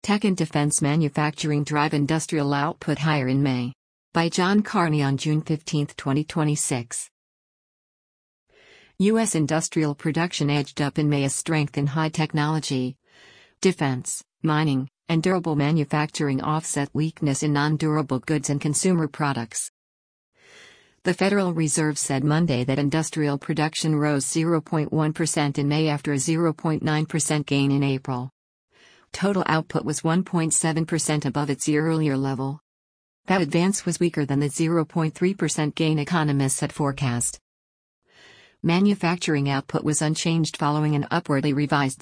Tech and Defense Manufacturing Drive Industrial Output Higher in May. By John Carney on June 15, 2026. U.S. industrial production edged up in May as strength in high technology, defense, mining, and durable manufacturing offset weakness in non-durable goods and consumer products. The Federal Reserve said Monday that industrial production rose 0.1% in May after a 0.9% gain in April. Total output was 1.7% above its year-earlier level. That advance was weaker than the 0.3% gain economists had forecast. Manufacturing output was unchanged following an upwardly revised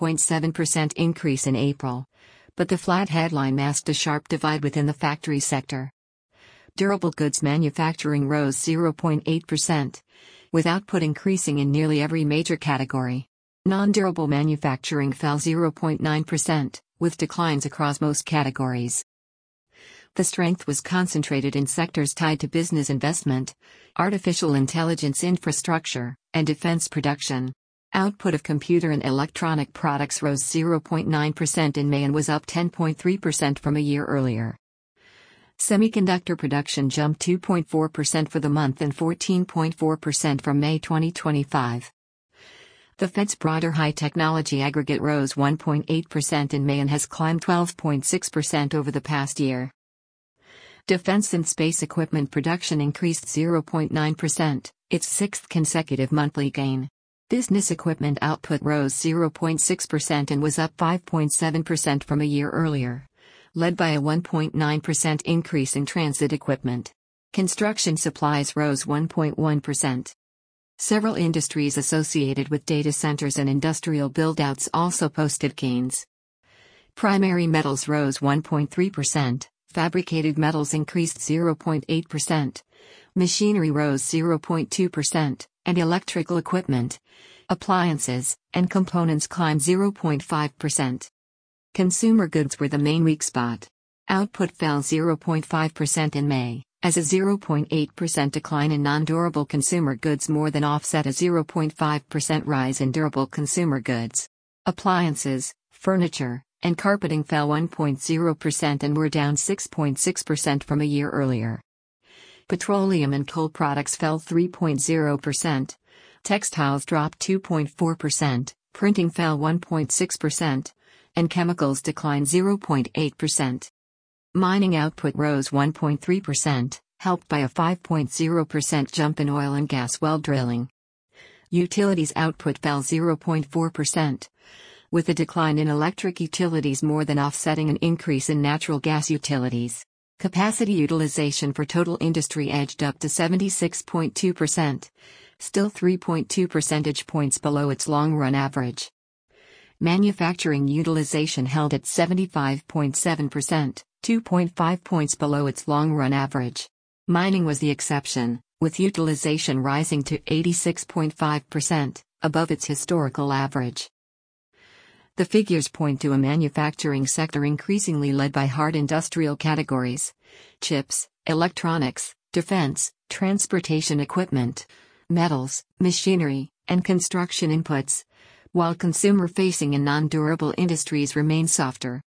0.7% increase in April, but the flat headline masked a sharp divide within the factory sector. Durable goods manufacturing rose 0.8%, with output increasing in nearly every major category. Non-durable manufacturing fell 0.9%, with declines across most categories. The strength was concentrated in sectors tied to business investment, artificial intelligence infrastructure, and defense production. Output of computer and electronic products rose 0.9% in May and was up 10.3% from a year earlier. Semiconductor production jumped 2.4% for the month and 14.4% from May 2025. The Fed's broader high-technology aggregate rose 1.8% in May and has climbed 12.6% over the past year. Defense and space equipment production increased 0.9%, its sixth consecutive monthly gain. Business equipment output rose 0.6% and was up 5.7% from a year earlier, led by a 1.9% increase in transit equipment. Construction supplies rose 1.1%. Several industries associated with data centers and industrial build-outs also posted gains. Primary metals rose 1.3%, fabricated metals increased 0.8%, machinery rose 0.2%, and electrical equipment, appliances, and components climbed 0.5%. Consumer goods were the main weak spot. Output fell 0.5% in May, as a 0.8% decline in non-durable consumer goods more than offset a 0.5% rise in durable consumer goods. Appliances, furniture, and carpeting fell 1.0% and were down 6.6% from a year earlier. Petroleum and coal products fell 3.0%. Textiles dropped 2.4%, printing fell 1.6%, and chemicals declined 0.8%. Mining output rose 1.3%, helped by a 5.0% jump in oil and gas well drilling. Utilities output fell 0.4%, with a decline in electric utilities more than offsetting an increase in natural gas utilities. Capacity utilization for total industry edged up to 76.2%, still 3.2 percentage points below its long-run average. Manufacturing utilization held at 75.7%, 2.5 points below its long-run average. Mining was the exception, with utilization rising to 86.5%, above its historical average. The figures point to a manufacturing sector increasingly led by hard industrial categories: chips, electronics, defense, transportation equipment, metals, machinery, and construction inputs, while consumer-facing and non-durable industries remain softer.